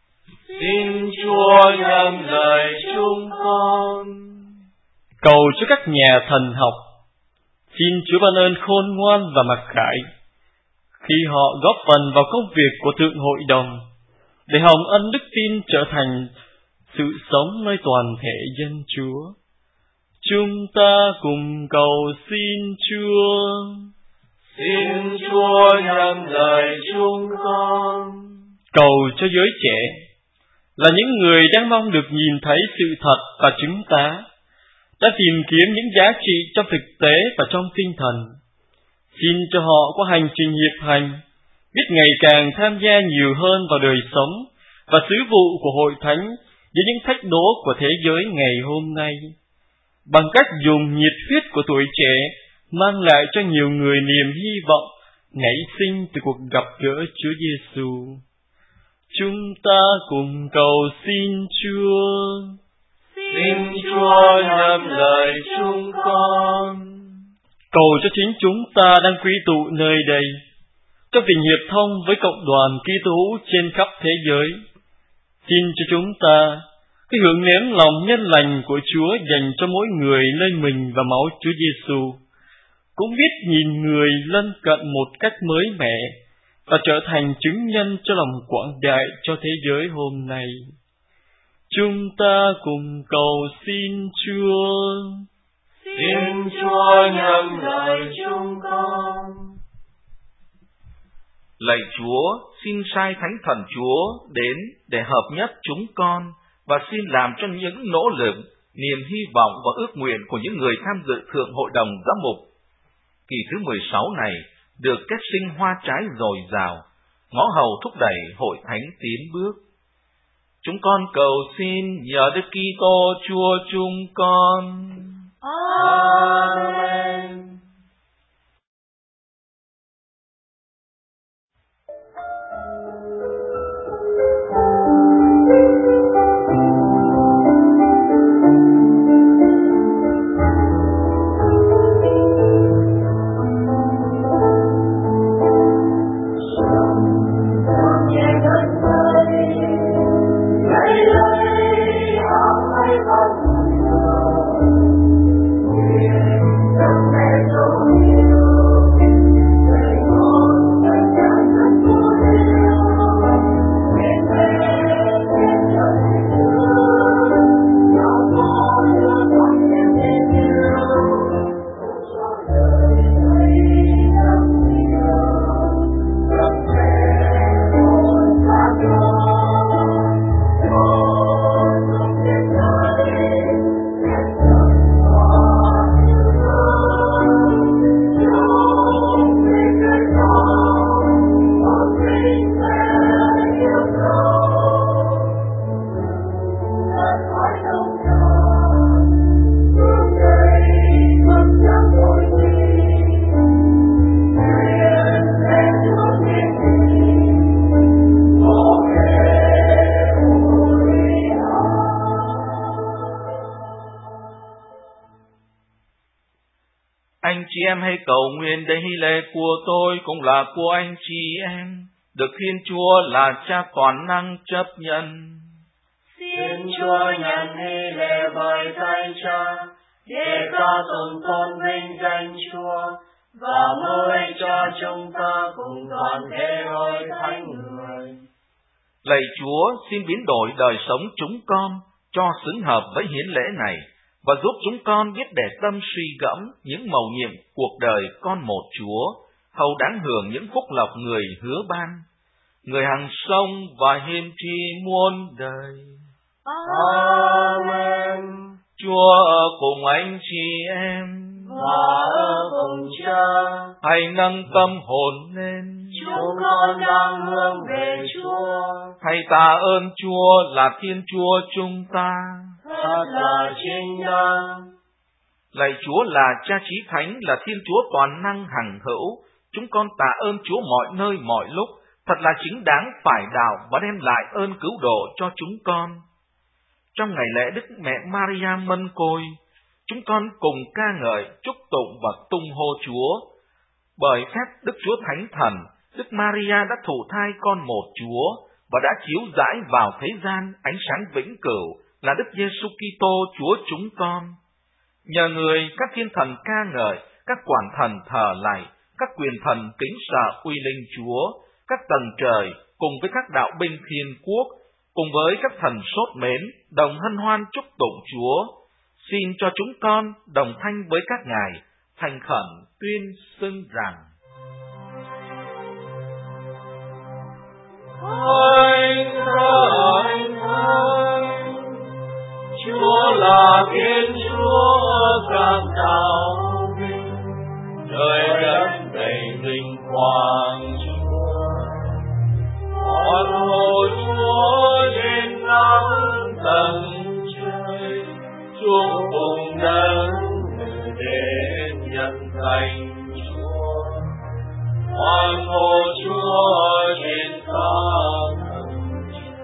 Xin Chúa nhắm lời chúng con. Cầu cho các nhà thần học. Xin Chúa ban ơn khôn ngoan và mặc khải, khi họ góp phần vào công việc của Thượng Hội đồng, để hồng ân đức tin trở thành sự sống nơi toàn thể dân Chúa. Chúng ta cùng cầu xin Chúa. Xin Chúa nhắm lời chúng con. Cầu cho giới trẻ, là những người đang mong được nhìn thấy sự thật và chứng tá, đã tìm kiếm những giá trị trong thực tế và trong tinh thần. Xin cho họ có hành trình hiệp hành, biết ngày càng tham gia nhiều hơn vào đời sống và sứ vụ của Hội Thánh với những thách đố của thế giới ngày hôm nay, bằng cách dùng nhiệt huyết của tuổi trẻ mang lại cho nhiều người niềm hy vọng nảy sinh từ cuộc gặp gỡ Chúa Giêsu. Chúng ta cùng cầu xin Chúa. Xin Chúa nhắm lời chúng con. Cầu cho chính chúng ta đang quy tụ nơi đây, trong tình hiệp thông với cộng đoàn Kitô hữu trên khắp thế giới. Xin cho chúng ta cái hưởng nếm lòng nhân lành của Chúa dành cho mỗi người nơi mình và máu Chúa Giêsu, cũng biết nhìn người lân cận một cách mới mẻ và trở thành chứng nhân cho lòng quảng đại cho thế giới hôm nay. Chúng ta cùng cầu xin Chúa. Xin Chúa nhắm lời chúng con. Lạy Chúa, xin sai Thánh Thần Chúa đến để hợp nhất chúng con, và xin làm cho những nỗ lực, niềm hy vọng và ước nguyện của những người tham dự Thượng Hội đồng Giám mục kỳ thứ 16 này được kết sinh hoa trái dồi dào, ngõ hầu thúc đẩy Hội Thánh tiến bước. Chúng con cầu xin nhờ Đức Kitô Chúa chúng con. Amen. Hãy subscribe cho kênh Ghiền Mì Gõ để không bỏ lỡ em hãy cầu nguyện để hy lễ của tôi cũng là của anh chị em, được Thiên Chúa là Cha toàn năng chấp nhận. Xin Chúa nhận hy lễ bởi tay Cha, để ca tụng tôn vinh danh Chúa, và mơ ích cho chúng ta cùng toàn thể hội thánh người. Lạy Chúa, xin biến đổi đời sống chúng con cho xứng hợp với hiến lễ này, và giúp chúng con biết để tâm suy gẫm những mầu nhiệm cuộc đời con một Chúa, hầu đáng hưởng những phúc lộc người hứa ban, người hằng sống và hiên tri muôn đời. Amen. Chúa ở cùng anh chị em, và ở cùng Cha. hãy nâng tâm hồn lên. Chúng con đang hướng về Chúa. Hãy tạ ơn Chúa là Thiên Chúa chúng ta. Thật là chính đáng. Lạy Chúa là Cha Chí Thánh, là Thiên Chúa toàn năng hằng hữu. Chúng con tạ ơn Chúa mọi nơi mọi lúc. Thật là chính đáng phải đạo và đem lại ơn cứu độ cho chúng con. Trong ngày lễ Đức Mẹ Maria Mân Côi, chúng con cùng ca ngợi, chúc tụng và tung hô Chúa. Bởi phép Đức Chúa Thánh Thần, Đức Maria đã thụ thai con một Chúa và đã chiếu rãi vào thế gian ánh sáng vĩnh cửu là Đức Giêsu Kitô Chúa chúng con. Nhờ người, các thiên thần ca ngợi, các quản thần thờ lạy, các quyền thần kính sợ uy linh Chúa, các tầng trời cùng với các đạo binh thiên quốc, cùng với các thần sốt mến, đồng hân hoan chúc tụng Chúa. Xin cho chúng con đồng thanh với các ngài, thành khẩn tuyên xưng rằng: Thánh, Chúa là Thiên Chúa các đạo binh, trời đất đầy vinh quang Chúa. Hoan hô Chúa trên năm tầng trời, chúc mừng đấng đến nhân danh Chúa. Hoan hô Chúa trên các tầng trời.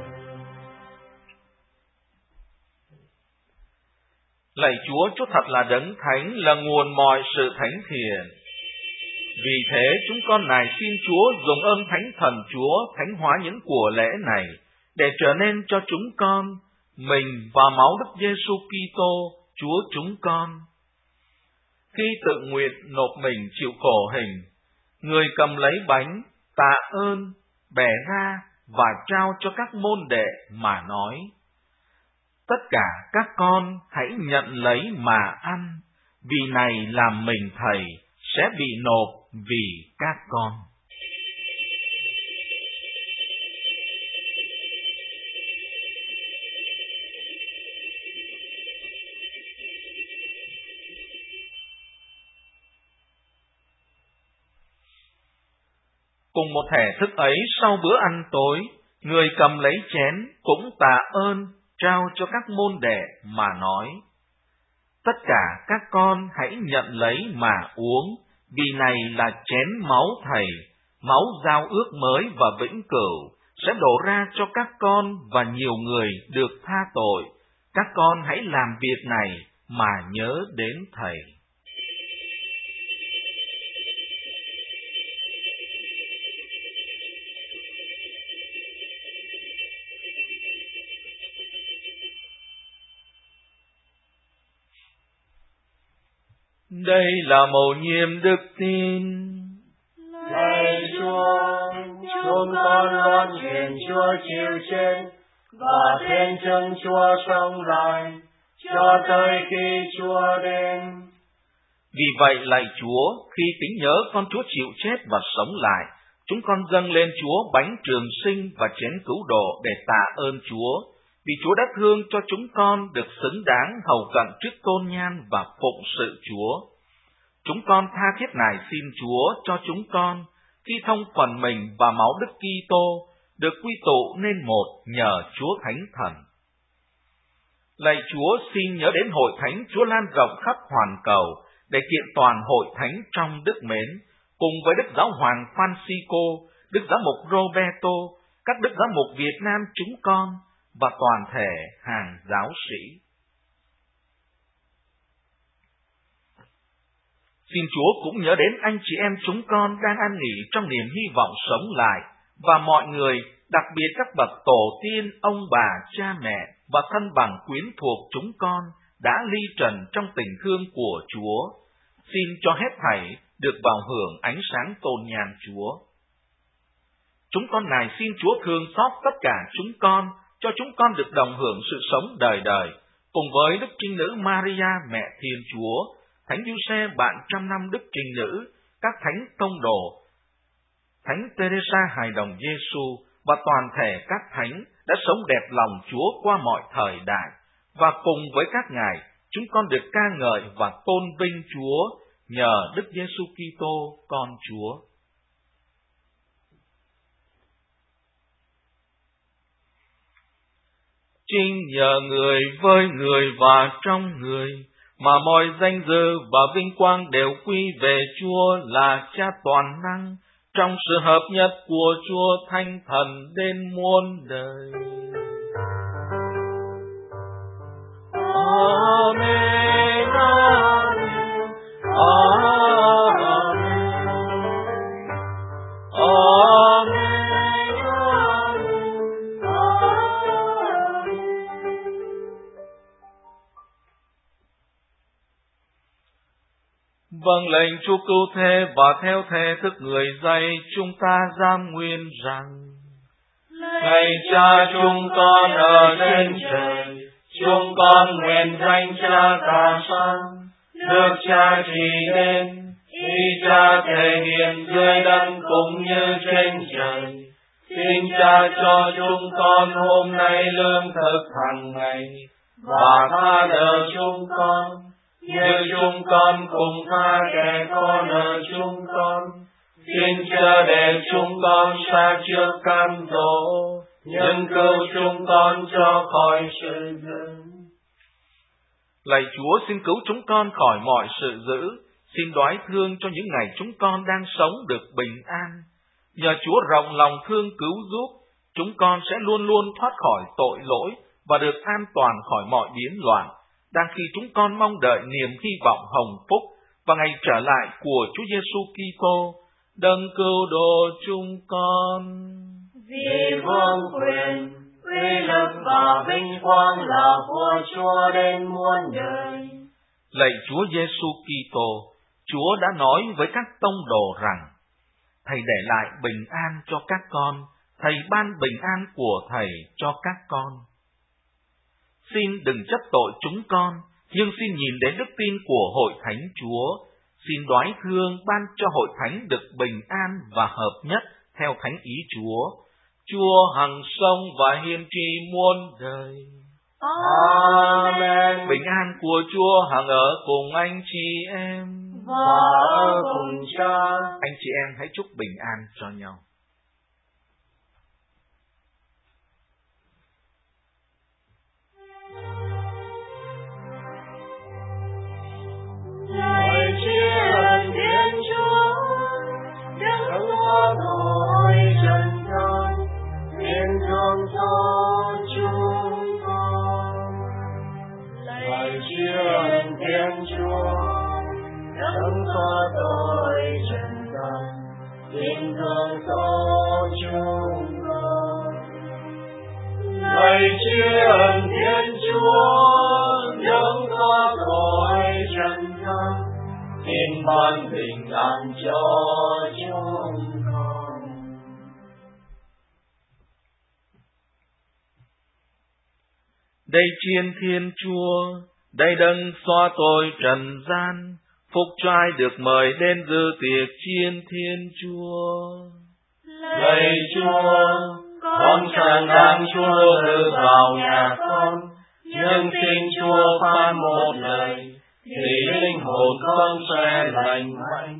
Lạy Chúa, Chúa thật là đấng thánh, là nguồn mọi sự thánh thiện. Vì thế chúng con nài xin Chúa dùng ơn Thánh Thần Chúa thánh hóa những của lễ này, để trở nên cho chúng con mình và máu Đức Giêsu Kitô Chúa chúng con. Khi tự nguyện nộp mình chịu khổ hình, người cầm lấy bánh, tạ ơn, bẻ ra và trao cho các môn đệ mà nói: Tất cả các con hãy nhận lấy mà ăn, vì này là mình Thầy sẽ bị nộp vì các con. Cùng một thể thức ấy, sau bữa ăn tối, người cầm lấy chén cũng tạ ơn, trao cho các môn đệ mà nói: Tất cả các con hãy nhận lấy mà uống, vì này là chén máu Thầy, máu giao ước mới và vĩnh cửu, sẽ đổ ra cho các con và nhiều người được tha tội. Các con hãy làm việc này mà nhớ đến Thầy. Đây là mầu nhiệm đức tin. Lạy Chúa, chúng con loan truyền Chúa chịu chết và trên chân Chúa sống lại, cho tới khi Chúa đến. Vì vậy lạy Chúa, khi kính nhớ con Chúa chịu chết và sống lại, chúng con dâng lên Chúa bánh trường sinh và chén cứu độ để tạ ơn Chúa, vì Chúa đã thương cho chúng con được xứng đáng hầu cận trước tôn nhan và phụng sự Chúa. Chúng con tha thiết nài xin Chúa cho chúng con, khi thông phần mình và máu Đức Kitô, được quy tụ nên một nhờ Chúa Thánh Thần. Lạy Chúa, xin nhớ đến hội thánh Chúa lan rộng khắp hoàn cầu, để kiện toàn hội thánh trong đức mến, cùng với Đức Giáo Hoàng Francisco, Đức Giám mục Roberto, các Đức Giám mục Việt Nam chúng con, và toàn thể hàng giáo sĩ. Xin Chúa cũng nhớ đến anh chị em chúng con đang an nghỉ trong niềm hy vọng sống lại, và mọi người, đặc biệt các bậc tổ tiên, ông bà, cha mẹ và thân bằng quyến thuộc chúng con đã ly trần trong tình thương của Chúa. Xin cho hết thảy được vào hưởng ánh sáng tôn nhàn Chúa. Chúng con nài xin Chúa thương xót tất cả chúng con, cho chúng con được đồng hưởng sự sống đời đời, cùng với Đức Trinh Nữ Maria Mẹ Thiên Chúa, Thánh Giuse bạn trăm năm Đức Trinh Nữ, các thánh tông đồ, Thánh Teresa hài đồng Giêsu và toàn thể các thánh đã sống đẹp lòng Chúa qua mọi thời đại, và cùng với các ngài, chúng con được ca ngợi và tôn vinh Chúa nhờ Đức Giêsu Kitô con Chúa. Chính nhờ người với người và trong người mà mọi danh dự và vinh quang đều quy về Chúa là Cha toàn năng, trong sự hợp nhất của Chúa Thánh Thần đến muôn đời. Amen, amen, amen, amen. Vâng lệnh Chúa cứu thế và theo thể thức người dạy, chúng ta giam nguyện rằng: Lạy Cha chúng con ở trên trời, chúng con nguyện danh Cha tỏa sáng, nước Cha trị đến, ý Cha thể hiện dưới đất cũng như trên trời. Xin Cha cho chúng con hôm nay lương thực hàng ngày, và tha nợ chúng con, như chúng con cùng tha kẻ có nợ chúng con. Xin chớ để chúng con sa trước cám dỗ, nhưng cứu chúng con cho khỏi sự dữ. Lạy Chúa, xin cứu chúng con khỏi mọi sự dữ. Xin đoái thương cho những ngày chúng con đang sống được bình an. Nhờ Chúa rộng lòng thương cứu giúp, chúng con sẽ luôn luôn thoát khỏi tội lỗi và được an toàn khỏi mọi biến loạn, đang khi chúng con mong đợi niềm hy vọng hồng phúc và ngày trở lại của Chúa Giêsu Kitô, đấng cứu độ chúng con. Vì vương quyền, uy lực và vinh quang là của Chúa đến muôn đời. Lạy Chúa Giêsu Kitô, Chúa đã nói với các tông đồ rằng: Thầy để lại bình an cho các con, Thầy ban bình an của Thầy cho các con. Xin đừng trách tội chúng con, nhưng xin nhìn đến đức tin của Hội Thánh Chúa. Xin đoái thương ban cho Hội Thánh được bình an và hợp nhất theo thánh ý Chúa. Chúa hằng sống và hiên tri muôn đời. Amen. Bình an của Chúa hằng ở cùng anh chị em và ở cùng Cha. Anh chị em hãy chúc bình an cho nhau. Lạy Thiên Thiên Chúa, đấng có tội trần gian, xin thương cho chúng con. Lạy Thiên Thiên Chúa, đấng có tội trần gian, xin thương cho chúng con. Lạy Thiên Thiên Chúa, đấng có tội trần gian, xin ban bình an cho chúng con. Đây Chiên Thiên Chúa, đây đấng xóa tội trần gian, phúc cho ai được mời đến dự tiệc Chiên Thiên Chúa. Lạy Chúa, con chẳng đáng Chúa được vào nhà con, nhưng xin Chúa phán một lời, thì linh hồn con sẽ lành mạnh.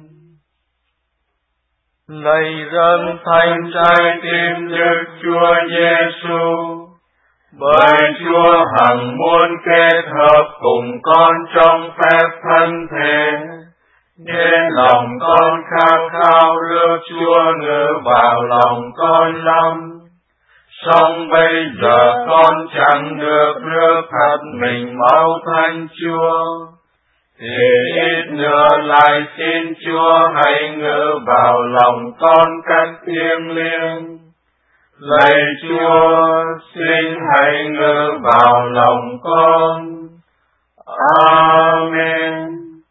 Lạy dâng thanh trái tim Đức Chúa Giêsu, bởi Chúa hằng muốn kết hợp cùng con trong phép thân thể, nên lòng con khát khao được Chúa ngự vào lòng con lắm. Song bây giờ con chẳng được rước thật mình máu Thánh Chúa, Thì ít nữa lại xin Chúa hãy ngự vào lòng con cách thiêng liêng. Lạy Chúa, xin hãy ngự vào lòng con. Amen.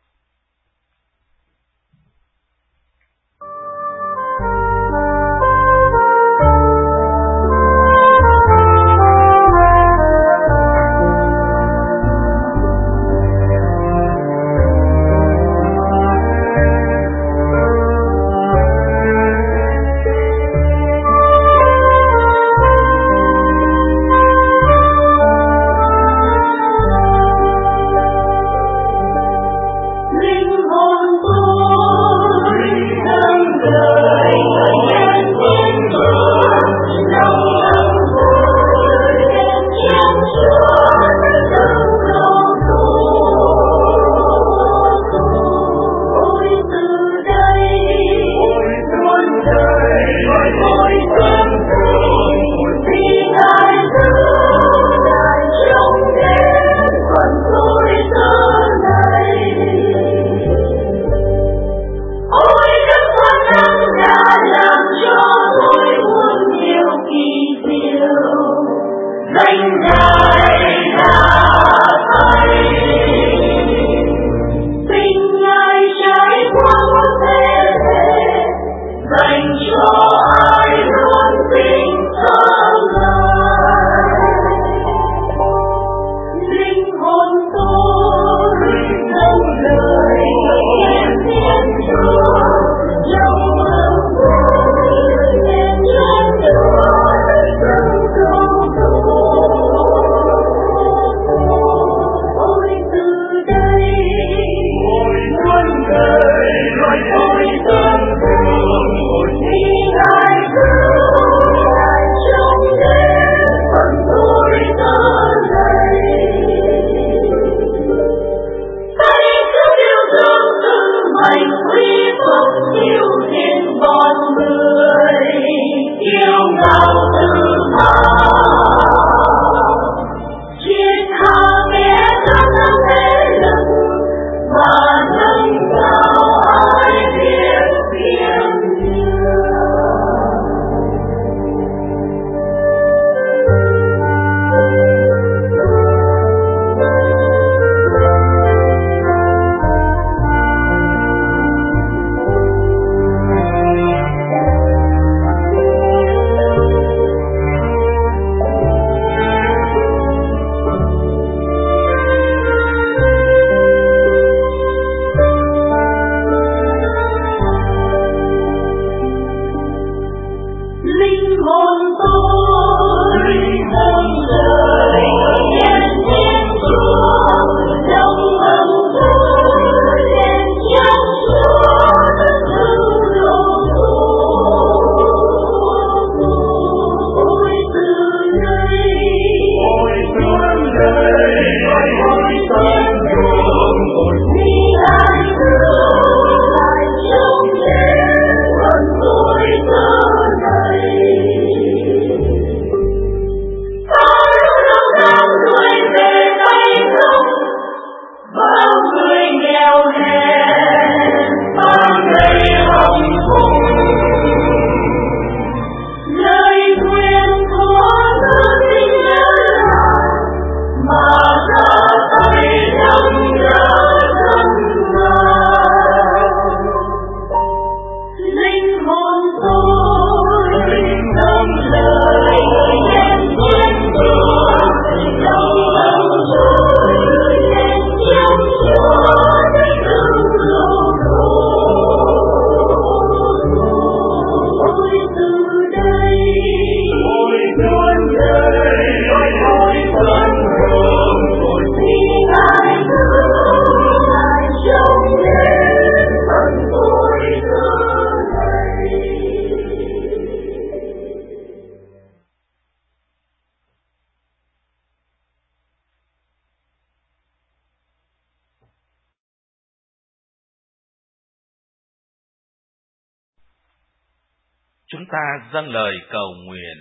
Chúng ta dâng lời cầu nguyện.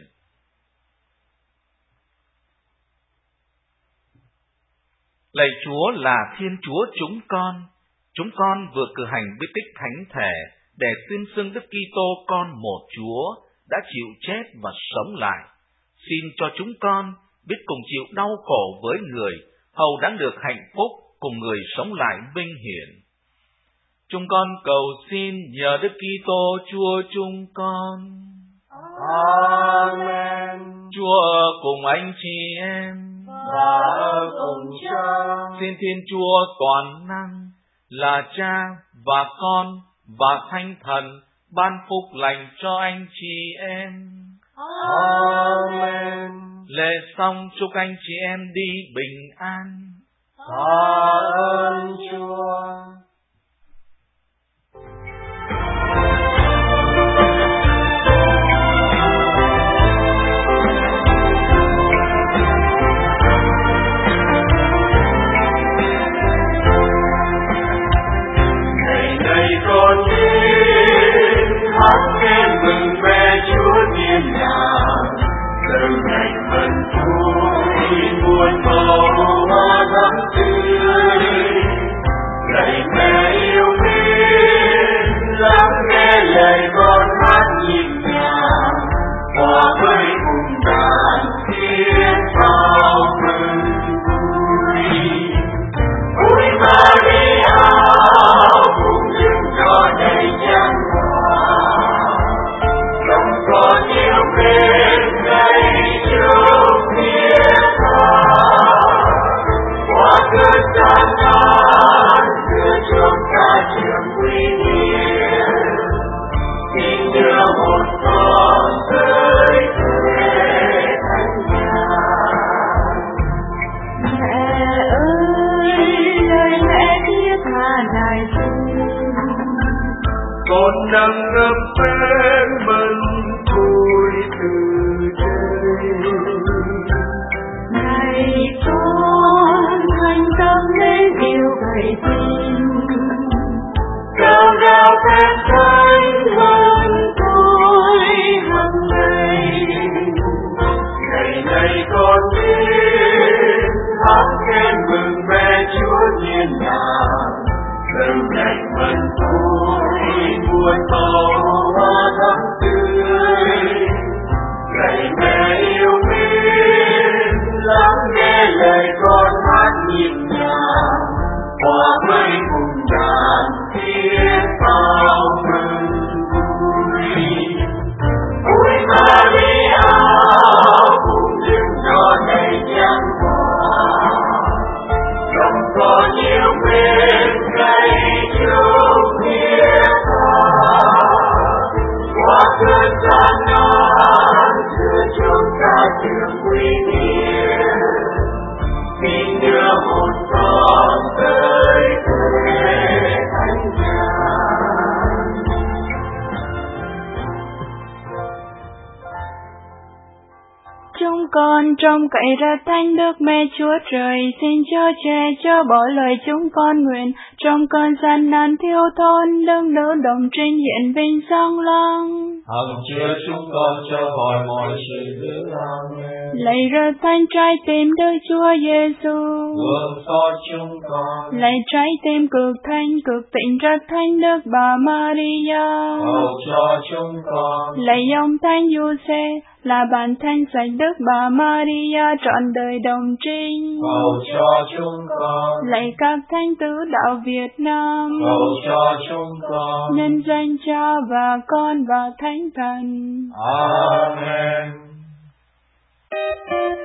Lạy Chúa là Thiên Chúa chúng con vừa cử hành bí tích thánh thể để tuyên xưng Đức Kitô con một Chúa đã chịu chết và sống lại. Xin cho chúng con biết cùng chịu đau khổ với người, hầu đáng được hạnh phúc cùng người sống lại vinh hiển. Chúng con cầu xin nhờ Đức Kitô Chúa chúng con. Amen. Chúa ở cùng anh chị em Và ở cùng Cha. Xin Thiên Chúa toàn năng là Cha và Con và Thánh Thần ban phúc lành cho anh chị em. Amen. Lễ xong, chúc anh chị em đi bình an. Tạ ơn Chúa. Ngày nay con tin hát khen mừng về Chúa thiên đàng, từ ngày mân vui muôn màu hoa thắm tươi. Lạy mẹ yêu mến, lắng nghe lời con hát nhịp nhàng, hòa với cùng đàn tiếng bao mừng vui. Ôi Maria, cùng những cho đầy chan hòa, lòng con yêu mến ngày trước phía xa. Qua cơn gian nan đưa chúng ta trường quy hiền, xin đưa một con tới quê thánh nhà. Mẹ ơi, lời mẹ thiết tha đại chúng, Con nâng ngập phép mừng vui từ đây. này con thành tâm nên yêu vậy tình, Cao cao phép thánh hơn tôi hằng ngày. ngày nay con tin hát khen mừng về Chúa thiên đàng, từ ngày mân vui muôn màu hoa thắm tươi. Lạy mẹ yêu mến, lắng nghe lời con hát nhịp nhàng, hòa với cùng đàn tiếng bao mừng vui. Ôi Maria, cùng những cho đầy chan hòa, lòng con yêu mến ngày trước phía xa. Qua cơn gian nan đưa chúng ta trường quy hiền, xin đưa một con tới quê thánh nhà. Chúng con trông cậy ra Thánh Đức Mẹ Chúa Trời, xin cho che cho bỏ lời chúng con nguyện trong cơn gian nan thiếu thốn, đấng đỡ đồng trinh hiện vinh sáng lăng. Hằng chứa chúng con cho khỏi mọi sự dữ. Amen. Lạy ra Thánh trái tim Đức Chúa Giêsu, Vương cho chúng con, lạy trái tim cực thanh cực tịnh rất Thánh Đức Bà Maria, cầu cho chúng con, lạy ông Thánh Giuse là bạn thanh sạch Đức Bà Maria trọn đời đồng trinh, cầu cho chúng con, lạy các thánh tứ đạo Việt Nam, cầu cho chúng con. nhân danh Cha và Con và Thánh Thần. Amen.